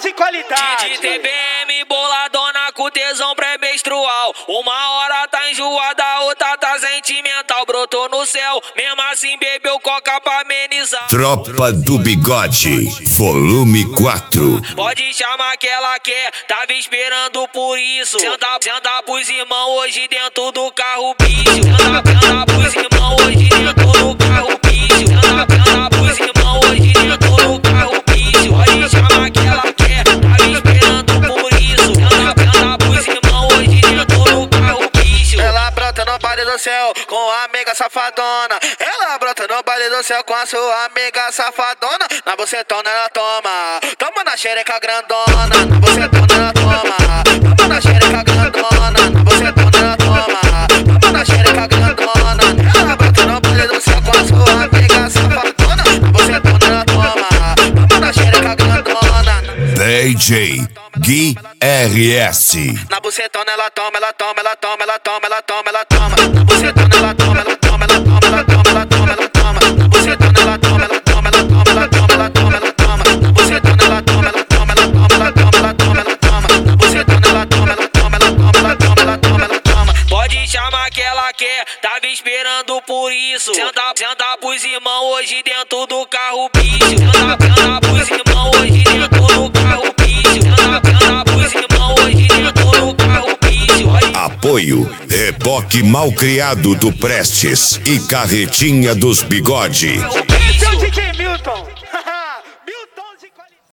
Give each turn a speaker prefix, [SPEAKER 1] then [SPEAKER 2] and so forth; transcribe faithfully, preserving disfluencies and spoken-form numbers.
[SPEAKER 1] e qualidade.
[SPEAKER 2] De T B M boladona com tesão pré-menstrual. Uma hora tá enjoada, a outra tá sentimental. Brotou no céu, mesmo assim bebeu coca pra amenizar.
[SPEAKER 3] Tropa do Bigode, volume quatro.
[SPEAKER 2] Pode chamar que ela quer, tava esperando por isso. Senta, senta pros irmãos hoje dentro do carro, bicho. Senta, senta pros irmãos hoje dentro do carro, bicho. Senta, senta pros irmãos hoje dentro do carro, bicho. Pode chamar que ela quer, tava esperando por isso. Senta, senta pros irmãos hoje dentro do carro, bicho.
[SPEAKER 4] Ela brota no baile do céu com a amiga safadona. Ela brota no baile do céu com a sua amiga safadona. Na bucetona ela toma, toma na xereca grandona. Na bucetona ela toma, toma na xereca grandona. Na bucetona ela toma, toma na xereca grandona. Ela brota no baile do céu com a sua amiga safadona. Na bucetona ela toma, toma na xereca grandona.
[SPEAKER 3] D J Gui R S.
[SPEAKER 4] Na bucetona ela toma, ela toma, ela toma, ela toma, ela toma, ela toma. Na bucetona ela toma, ela toma, ela toma, ela toma, ela toma, ela toma. Na bucetona ela toma, ela toma, ela toma, ela toma, ela toma, ela toma. Na bucetona ela toma, ela toma, ela toma, ela toma, ela toma, ela toma. Na bucetona ela toma, ela toma, ela toma, ela toma, ela toma, ela toma.
[SPEAKER 2] Pode chamar que ela quer, tava esperando por isso. Senta, senta pros irmãos hoje dentro do carro, bicho. Senta, senta pros irmãos hoje dentro do carro, bicho. Senta, senta pros irmãos hoje dentro do carro, bicho.
[SPEAKER 3] Apoio Reboque Malcriado do Prestes e Carretinha dos Bigode.